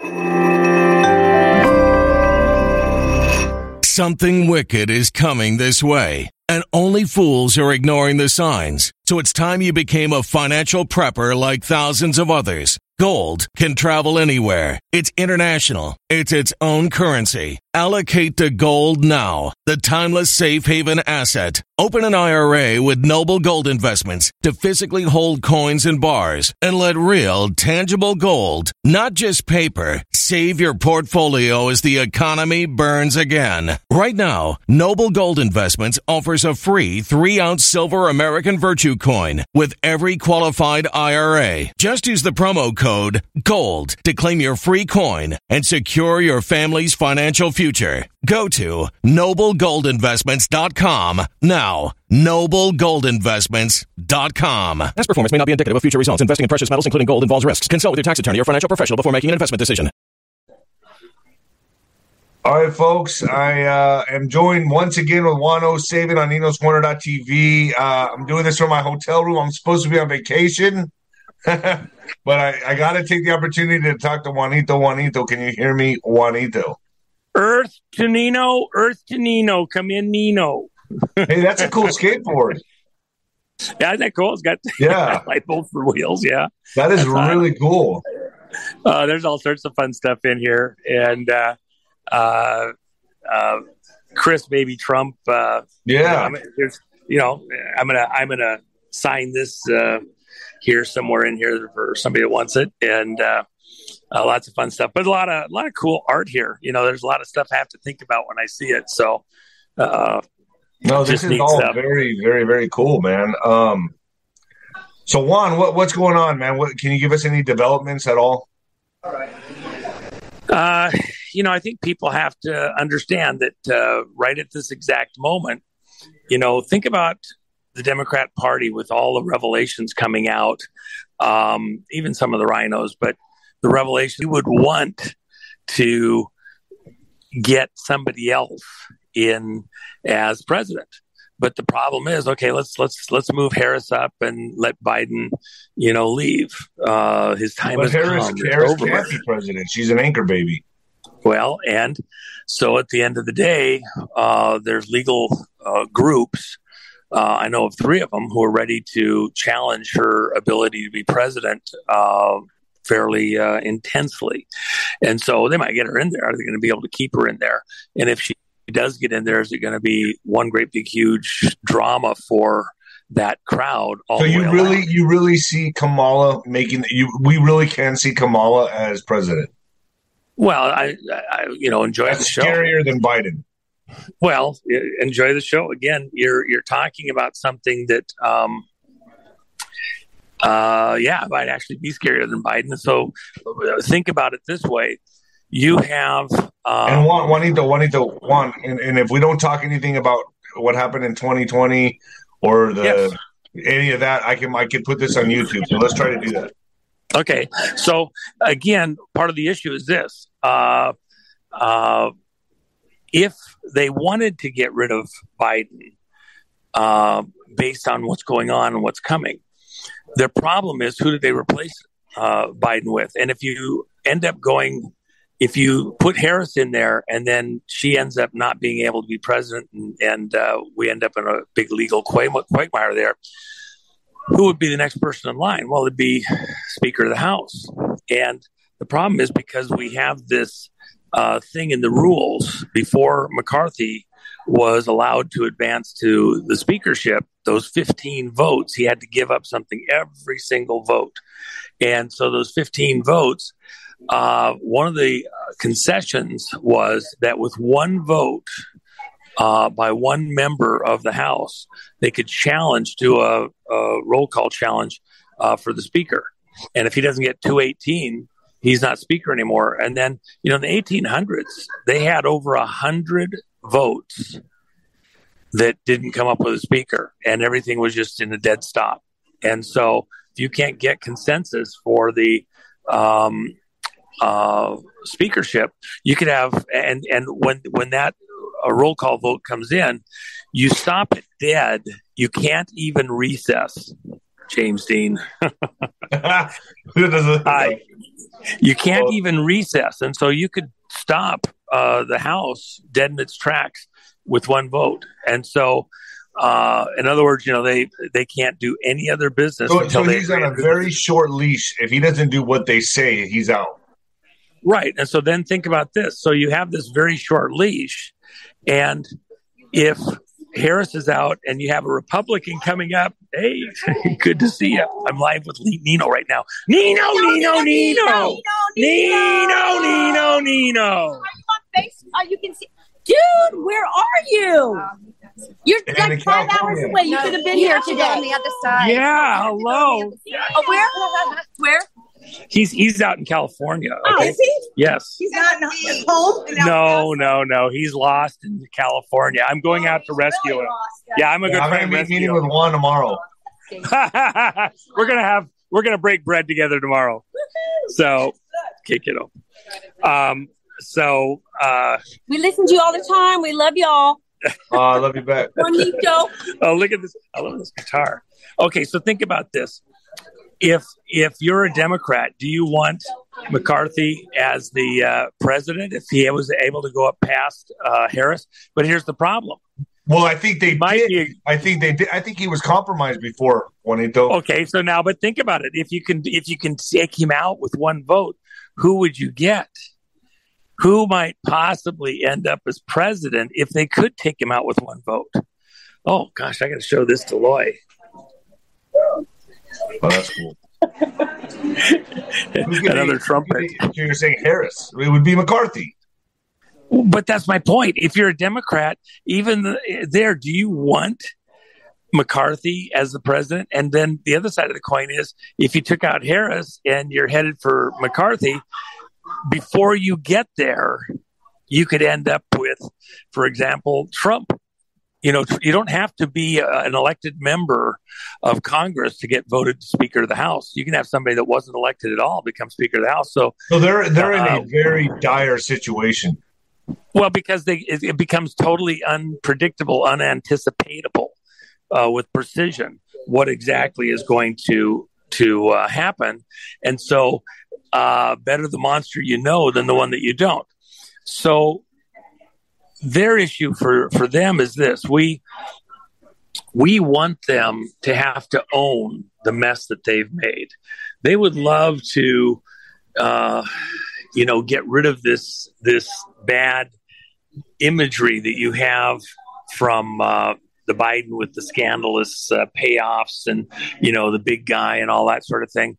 Something wicked is coming this way, and only fools are ignoring the signs. So it's time you became a financial prepper like thousands of others. Gold can travel anywhere. It's international. It's its own currency. Allocate to gold now, the timeless safe haven asset. Open an IRA with Noble Gold Investments to physically hold coins and bars and let real, tangible gold, not just paper, save your portfolio as the economy burns again. Right now, Noble Gold Investments offers a free 3-ounce silver American Virtue coin with every qualified IRA. Just use the promo code GOLD to claim your free coin and secure your family's financial future. Go to noblegoldinvestments.com now. noblegoldinvestments.com. Past performance may not be indicative of future results. Investing in precious metals, including gold, involves risks. Consult with your tax attorney or financial professional before making an investment decision. All right, folks, I am joined once again with Juan O. Savin on Nino'sCorner.tv. I'm doing this from my hotel room. I'm supposed to be on vacation, but I got to take the opportunity to talk to Juanito. Juanito, can you hear me, Juanito? Earth to Nino. Come in, Nino. Hey, that's a cool skateboard. Yeah, isn't that cool? It's got light bulbs for wheels, yeah. That is really cool. There's all sorts of fun stuff in here. And Chris Baby Trump. I'm gonna sign this here somewhere in here for somebody that wants it, and lots of fun stuff. But a lot of cool art here. There's a lot of stuff I have to think about when I see it. So, this is all stuff. Very, very, very cool, man. So Juan, what's going on, man? Can you give us any developments at all? All right. I think people have to understand that right at this exact moment, think about the Democrat Party with all the revelations coming out, even some of the rhinos, but the revelation, you would want to get somebody else in as president. But the problem is, okay, let's move Harris up and let Biden, leave. His time has come. Harris can't be president. She's an anchor baby. Well, and so at the end of the day, there's legal groups. I know of 3 of them who are ready to challenge her ability to be president fairly intensely. And so they might get her in there. Are they going to be able to keep her in there? And if she does get in there, is it going to be one great big huge drama for that crowd? So you really see Kamala we really can see Kamala as president? Well, I enjoy the show. Scarier than Biden. Well, enjoy the show. Again, you're talking about something that, might actually be scarier than Biden. So think about it this way: you have and Juanito, and if we don't talk anything about what happened in 2020 or any of that, I can put this on YouTube. So let's try to do that. Okay. So again, part of the issue is this. If they wanted to get rid of Biden based on what's going on and what's coming, their problem is, who did they replace Biden with? And if you put Harris in there and then she ends up not being able to be president and we end up in a big legal quagmire there, who would be the next person in line? Well, it'd be Speaker of the House. And the problem is, because we have this thing in the rules, before McCarthy was allowed to advance to the speakership, those 15 votes, he had to give up something every single vote. And so those 15 votes, one of the concessions was that with one vote by one member of the House, they could challenge to a roll call challenge for the speaker. And if he doesn't get 218, he's not speaker anymore. And then, in the 1800s, they had over 100 votes that didn't come up with a speaker, and everything was just in a dead stop. And so if you can't get consensus for the speakership, you could have, and when that a roll call vote comes in, you stop it dead. You can't even recess. James Dean. You can't even recess. And so you could stop the House dead in its tracks with one vote. And so, in other words, they can't do any other business. So he's on a very short leash. If he doesn't do what they say, he's out. Right. And so then think about this. So you have this very short leash. And if Harris is out and you have a Republican coming up, hey, good to see you. I'm live with Nino right now. Nino. You can see. Dude, where are you? You're like 5 hours away. You could have been here today. On the other side. Yeah, hello. Oh, where? He's out in California. Oh, Okay? is he? Yes. He's not at home? No. He's lost in California. I'm going out to rescue him. Yeah, I'm going to be meeting with Juan tomorrow. We're gonna break bread together tomorrow. So, kick it off. We listen to you all the time. We love y'all. I love you back. Bonito. Oh, look at this! I love this guitar. Okay, so think about this. If you're a Democrat, do you want McCarthy as the president if he was able to go up past Harris? But here's the problem. Well, I think they did. I think they did. I think he was compromised before when he told. Okay, so now, but think about it. If you can take him out with one vote, who would you get? Who might possibly end up as president if they could take him out with one vote? Oh gosh, I got to show this to Loy. Oh, that's cool. Another trumpet. You're saying Harris? It would be McCarthy. But that's my point. If you're a Democrat, even there, do you want McCarthy as the president? And then the other side of the coin is, if you took out Harris and you're headed for McCarthy, before you get there, you could end up with, for example, Trump. You don't have to be an elected member of Congress to get voted Speaker of the House. You can have somebody that wasn't elected at all become Speaker of the House. So they're in a very dire situation. Well, because it becomes totally unpredictable, unanticipatable with precision what exactly is going to happen. And so better the monster you know than the one that you don't. So their issue for them is this. We want them to have to own the mess that they've made. They would love to get rid of this bad imagery that you have from the Biden with the scandalous payoffs and, the big guy and all that sort of thing.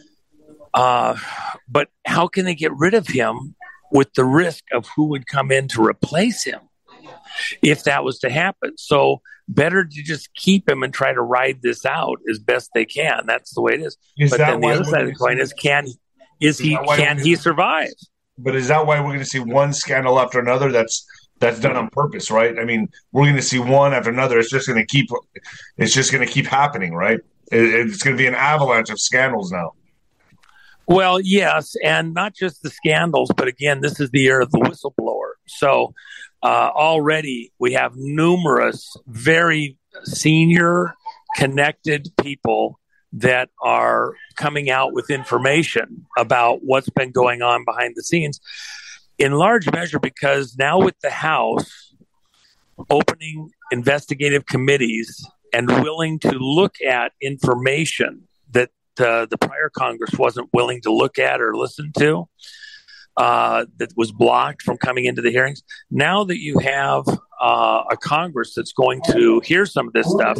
But how can they get rid of him with the risk of who would come in to replace him if that was to happen? So better to just keep him and try to ride this out as best they can. That's the way it is. But then the other side of the coin is, can he survive? But is that why we're going to see one scandal after another? That's done on purpose, right? I mean, we're going to see one after another. It's just going to keep happening, right? It's going to be an avalanche of scandals now. Well, yes, and not just the scandals, but again, this is the year of the whistleblower. So already we have numerous very senior, connected people that are coming out with information about what's been going on behind the scenes, in large measure because now with the House opening investigative committees and willing to look at information that the prior Congress wasn't willing to look at or listen to, that was blocked from coming into the hearings. Now that you have a Congress that's going to hear some of this stuff.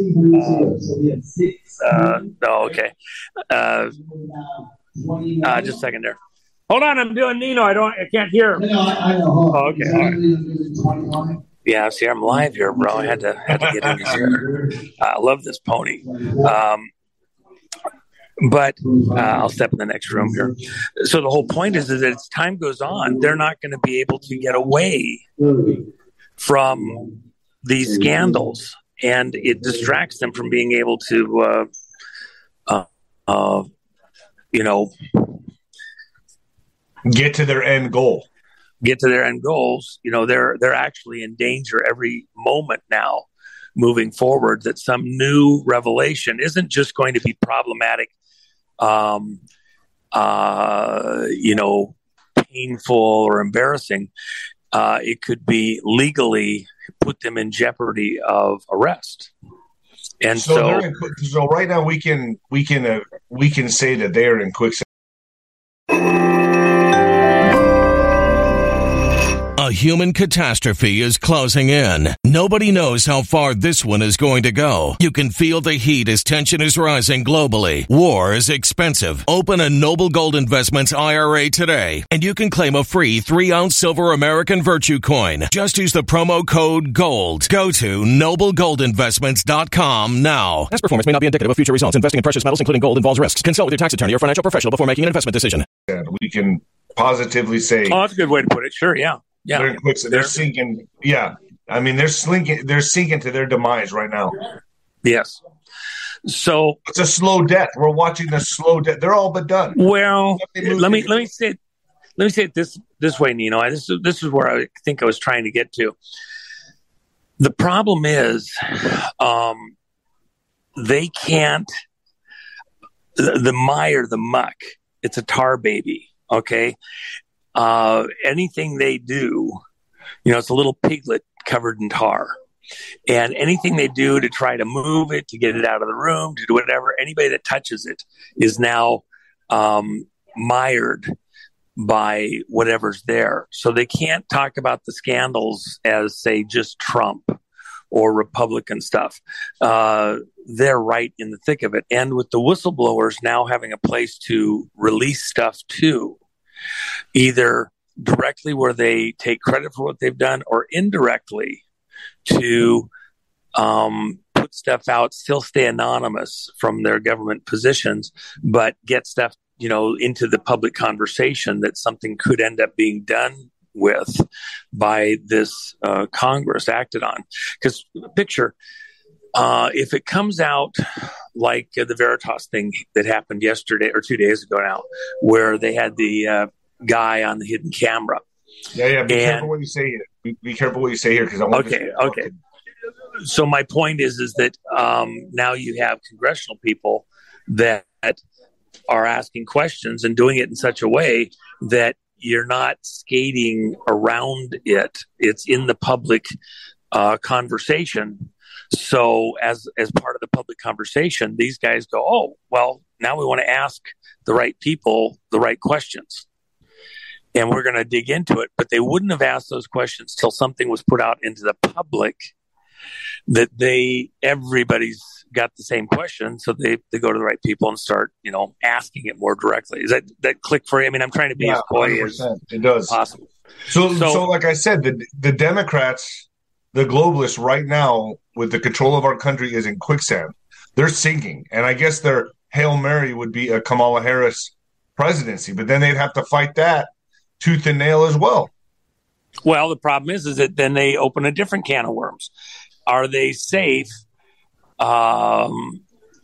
Okay. Just a second there. Hold on, I'm doing Nino. I can't hear him. Oh, okay. All right. Yeah, see, I'm live here, bro. I had to get in here. I love this pony. But I'll step in the next room here. So the whole point is that as time goes on, they're not going to be able to get away from these scandals, and it distracts them from being able to, get to their end goal. Get to their end goals. They're actually in danger every moment now, moving forward. That some new revelation isn't just going to be problematic painful or embarrassing, it could be legally put them in jeopardy of arrest. And so right now we can say that they are in quicksand. A human catastrophe is closing in. Nobody knows how far this one is going to go. You can feel the heat as tension is rising globally. War is expensive. Open a Noble Gold Investments IRA today, and you can claim a free 3-ounce silver American Virtue coin. Just use the promo code GOLD. Go to noblegoldinvestments.com now. Past performance may not be indicative of future results. Investing in precious metals, including gold, involves risks. Consult with your tax attorney or financial professional before making an investment decision. We can positively say, oh, that's a good way to put it. Sure, yeah. Yeah, they're sinking. Yeah, I mean they're sinking to their demise right now. Yes. So it's a slow death. We're watching the slow death. They're all but done. Well, let me say it this way, Nino. This is where I think I was trying to get to. The problem is, they can't. The mire, the muck. It's a tar baby. Okay. Anything they do, it's a little piglet covered in tar. And anything they do to try to move it, to get it out of the room, to do whatever, anybody that touches it is now mired by whatever's there. So they can't talk about the scandals as, say, just Trump or Republican stuff. They're right in the thick of it. And with the whistleblowers now having a place to release stuff too, either directly where they take credit for what they've done or indirectly to put stuff out, still stay anonymous from their government positions, but get stuff, into the public conversation that something could end up being done with by this Congress acted on. Because picture, if it comes out like the Veritas thing that happened yesterday or 2 days ago now, where they had the guy on the hidden camera. Yeah. Be careful what you say here. Be careful what you say here, because I want Okay. So my point is that now you have congressional people that are asking questions and doing it in such a way that you're not skating around it. It's in the public conversation. So as part of the public conversation, these guys go, oh, well, now we want to ask the right people the right questions. And we're going to dig into it. But they wouldn't have asked those questions till something was put out into the public that everybody's got the same question. So they go to the right people and start, asking it more directly. Is that click for you? I mean, I'm trying to be as coy as it does possible. So like I said, the Democrats, the globalists right now with the control of our country is in quicksand. They're sinking. And I guess their Hail Mary would be a Kamala Harris presidency, but then they'd have to fight that tooth and nail as well. Well, the problem is that then they open a different can of worms. Are they safe? Tanking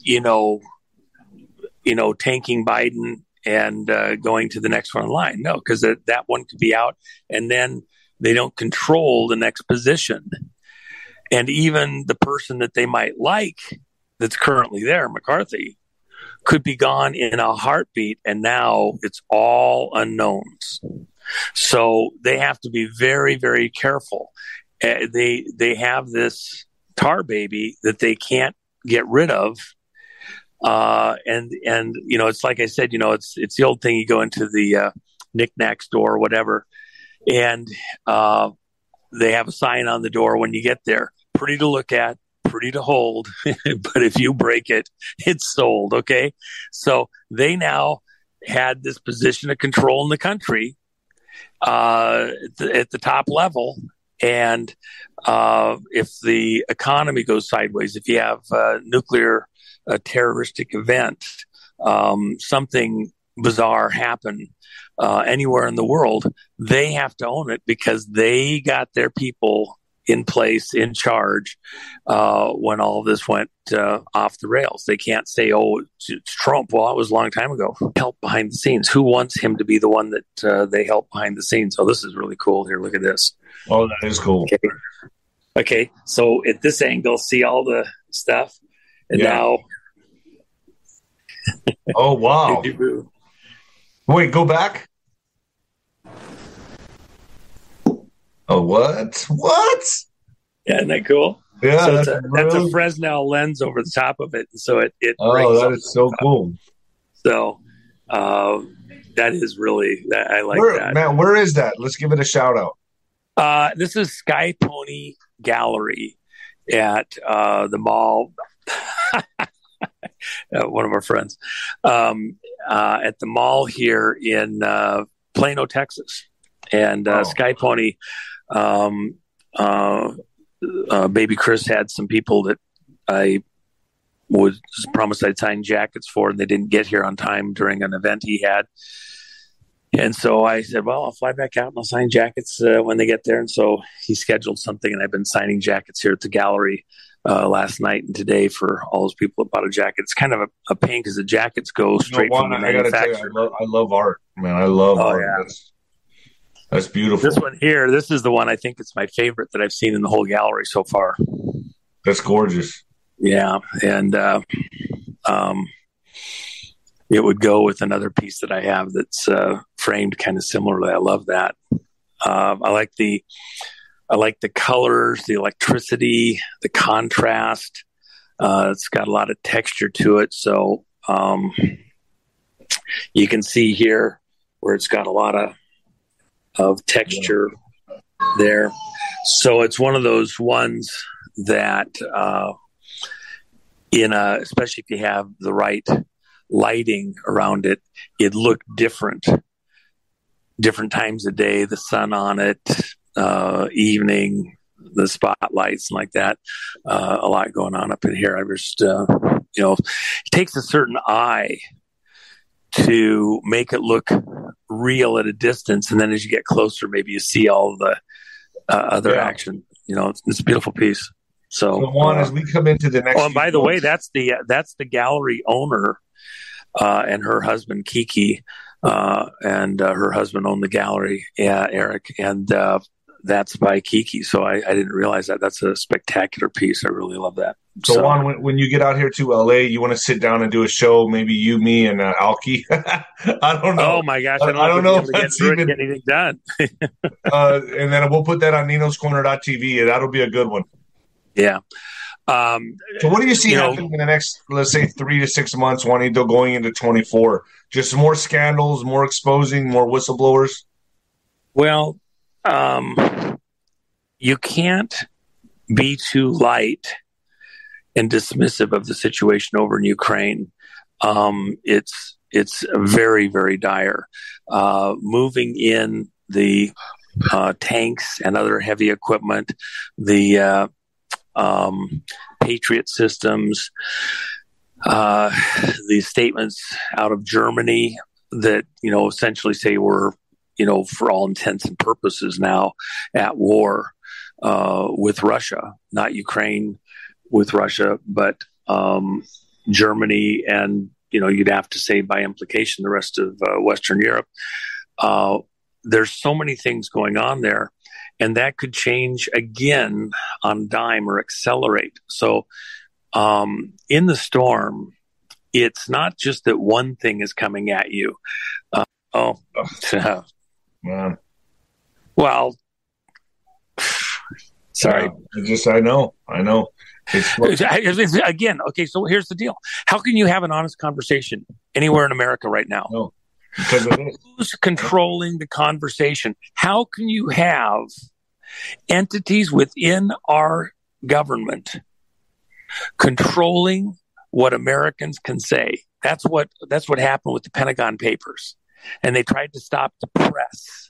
Biden and going to the next one in line? No, because that one could be out, and then they don't control the next position. And even the person that they might like that's currently there, McCarthy, could be gone in a heartbeat, and now it's all unknowns. So they have to be very, very careful. They have this tar baby that they can't get rid of. And it's like I said, it's the old thing. You go into the knick-knack store or whatever, and they have a sign on the door when you get there. Pretty to look at, pretty to hold, but if you break it, it's sold. Okay. So they now had this position of control in the country at the top level. And if the economy goes sideways, if you have a nuclear terroristic event, something bizarre happen anywhere in the world, they have to own it because they got their people in place, in charge, when all of this went off the rails. They can't say, oh, it's Trump. Well, that was a long time ago. Help behind the scenes. Who wants him to be the one that they help behind the scenes? Oh, this is really cool. Here, look at this. Oh, that is cool. Okay. So at this angle, see all the stuff. And now. Oh, wow. Wait, go back. Oh, what? What? Yeah, isn't that cool? Yeah, so that's a Fresnel lens over the top of it, so it. Oh, that is so cool. So that is really I like that. Man, where is that? Let's give it a shout out. This is Sky Pony Gallery at the mall. One of our friends at the mall here in Plano, Texas, and Sky Pony. Baby Chris had some people that I was promised I'd sign jackets for, and they didn't get here on time during an event he had. And so I said, well, I'll fly back out and I'll sign jackets when they get there. And so he scheduled something, and I've been signing jackets here at the gallery last night and today for all those people that bought a jacket. It's kind of a pain because the jackets go straight from the manufacturer. I love art, man. I love art. Yeah. That's beautiful. This one here, this is the one I think it's my favorite that I've seen in the whole gallery so far. That's gorgeous. Yeah, and it would go with another piece that I have that's framed kind of similarly. I love that. I like the colors, the electricity, the contrast. It's got a lot of texture to it. So you can see here where it's got a lot of texture there. So it's one of those ones that especially if you have the right lighting around it, it looked different times of day, the sun on it, evening, the spotlights and like that. A lot going on up in here. I just, it takes a certain eye to make it look real at a distance. And then as you get closer, maybe you see all the other action. It's a beautiful piece. So Juan, as we come into the next. Oh, and by the way, that's the gallery owner and her husband Kiki, and her husband owned the gallery, Eric, and that's by Kiki. So I didn't realize that. That's a spectacular piece. I really love that. So Juan, when you get out here to LA, you want to sit down and do a show? Maybe you, me, and Alki. I don't know. Oh my gosh, I don't know if that's even get anything done. And then we'll put that on Nino'sCorner.tv, and that'll be a good one. Yeah. So what do you see happening in the next, let's say, 3 to 6 months, Juanito, going into 24? Just more scandals, more exposing, more whistleblowers? Well, you can't be too light and dismissive of the situation over in Ukraine. It's very, very dire. Moving in the tanks and other heavy equipment, the Patriot systems, the statements out of Germany that, essentially say we're, for all intents and purposes now at war with Russia, not Ukraine with Russia, but Germany and, you'd have to say by implication the rest of Western Europe. There's so many things going on there. And that could change again on a dime or accelerate. So in the storm, it's not just that one thing is coming at you. Man. Well, sorry. I know. Again, okay, so here's the deal. How can you have an honest conversation anywhere in America right now? No. Because of this. Who's controlling the conversation? How can you have entities within our government controlling what Americans can say? That's what happened with the Pentagon Papers, and they tried to stop the press,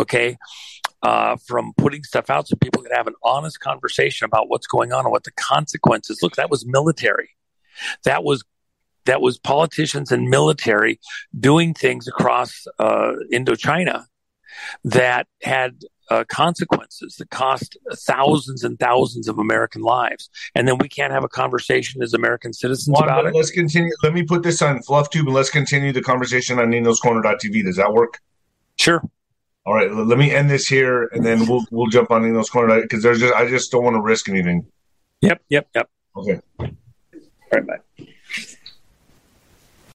from putting stuff out so people could have an honest conversation about what's going on and what the consequences. Look, that was military. That was politicians and military doing things across Indochina that had consequences that cost thousands and thousands of American lives. And then we can't have a conversation as American citizens about it. Let's continue. Let me put this on FluffTube and let's continue the conversation on Nino'sCorner.tv. Does that work? Sure. All right. Let me end this here and then we'll jump on Nino's Corner because I just don't want to risk anything. Yep. Okay. All right, bye.